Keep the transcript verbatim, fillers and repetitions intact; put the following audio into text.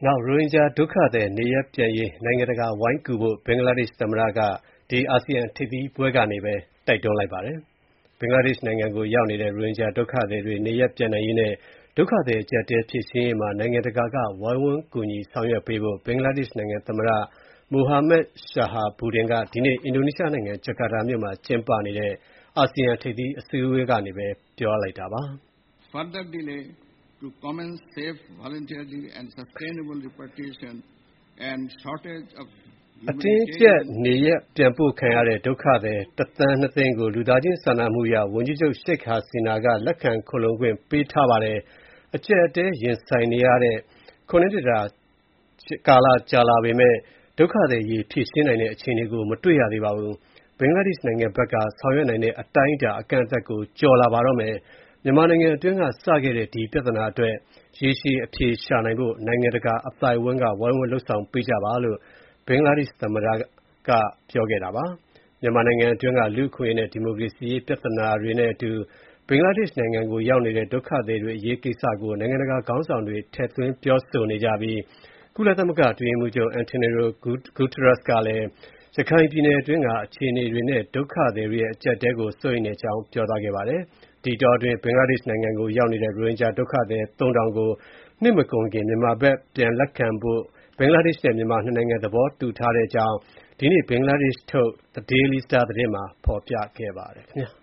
နောက်ရိုဟင်ဂျာဒုက္ခသည်နေရပ်ပြန်ရေးနိုင်ငံတကာဝိုင်းကူဖို့ဘင်္ဂလားဒေ့ရှ်သမ္မတကဒီအာဆီယံထိပ်သီးပွဲကနေပဲတိုက်တွန်းလိုက်ပါတယ်။ဘင်္ဂလားဒေ့ရှ်နိုင်ငံကိုရောက်နေတဲ့ရိုဟင်ဂျာဒုက္ခသည်တွေနေရပ်ပြန်နိုင်ရေးနဲ့ဒုက္ခသည်အကျပ်အတည်းဖြေရှင်းရေးမှာနိုင်ငံတကာကဝိုင်းဝန်းကူညီဆောင်ရွက်ပေးဖို့ဘင်္ဂလားဒေ့ရှ်နိုင်ငံသမ္မတ Mohammed Shahabuddin ကဒီနေ့အင်ဒိုနီးရှားနိုင်ငံဂျကာတာမြို့မှာကျင်းပနေတဲ့အာဆီယံထိပ်သီးအစည်းအဝေးကနေပဲပြောလိုက်တာပါ။ Further delay to commence safe, voluntary and sustainable repatriation and shortage of အတင်းအကျပ်နေရပ်ပြန်ပို့ခံရတဲ့ဒုက္ခသည်တစ်သန်းနှစ်သိန်းကိုလူသားချင်းစာနာမှုအရဝန်ကြီးချုပ် Sheikh Hasina ကလက်ခံခိုလှုံခွင့်ပေးထားပါတယ်။အကျပ်အတည်းရင်ဆိုင်နေရတဲ့ခုနှစ်နှစ်တာကာလကြာလာပေမဲ့ဒုက္ခသည်ရေးဖြေရှင်းနိုင်တဲ့အခြေအနေကိုမတွေ့ရသေးပါဘူး။ဘင်္ဂလားဒေ့ရှ်နိုင်ငံဘက်ကဆောင်ရွက်နိုင်တဲ့အတိုင်းအတာအကန့်အသတ်ကိုကျော်လာပါတော့မယ်။မြန်မာနိုင်ငံအတွင်းကစခဲ့တဲ့ဒီပြဿနာအတွက်ရေရှည်အဖြေရှာနိုင်ဖို့နိုင်ငံတကာအသိုက်အဝန်းကဝိုင်းဝန်းလုပ်ဆောင်ပေးကြပါလို့ဘင်္ဂလားဒေ့ရှ်သမ္မတကပြောခဲ့တာပါ။မြန်မာနိုင်ငံအတွင်းကလူ့အခွင့်အရေးနဲ့ဒီမိုကရေစီရေးပြဿနာတွေနဲ့အတူဘင်္ဂလားဒေ့ရှ်နိုင်ငံကိုရောက်နေတဲ့ဒုက္ခသည်တွေအရေးကိစ္စကိုနိုင်ငံတကာခေါင်းဆောင်တွေထည့်သွင်းပြောဆိုနေကြပြီးကုလသမဂ္ဂအတွင်းရေးမှူးချုပ် Antonio Guterres ကလည်းရခိုင်ပြည်နယ်အတွင်းကအခြေအနေတွေနဲ့ဒုက္ခသည်တွေရဲ့အကျပ်အတည်းကိုစိုးရိမ်တဲ့အကြောင်းပြောသွားခဲ့ပါတယ်။ဒီအတောအတွင်းဘင်္ဂလားဒေ့ရှ်နိုင်ငံကိုရောက်နေတဲ့ရိုဟင်ဂျာဒုက္ခသည်သုံးထောင်ကိုနှစ်မကုန်ခင်မြန်မာဘက်ပြန်လက်ခံဖို့ဘင်္ဂလားဒေ့ရှ်နဲ့မြန်မာနှစ်နိုင်ငံသဘောတူထားတဲ့အကြောင်းဒီနေ့ဘင်္ဂလားဒေ့ရှ်ထုတ် The Daily Star သတင်းမှာဖော်ပြခဲ့ပါတယ်ခင်ဗျာ။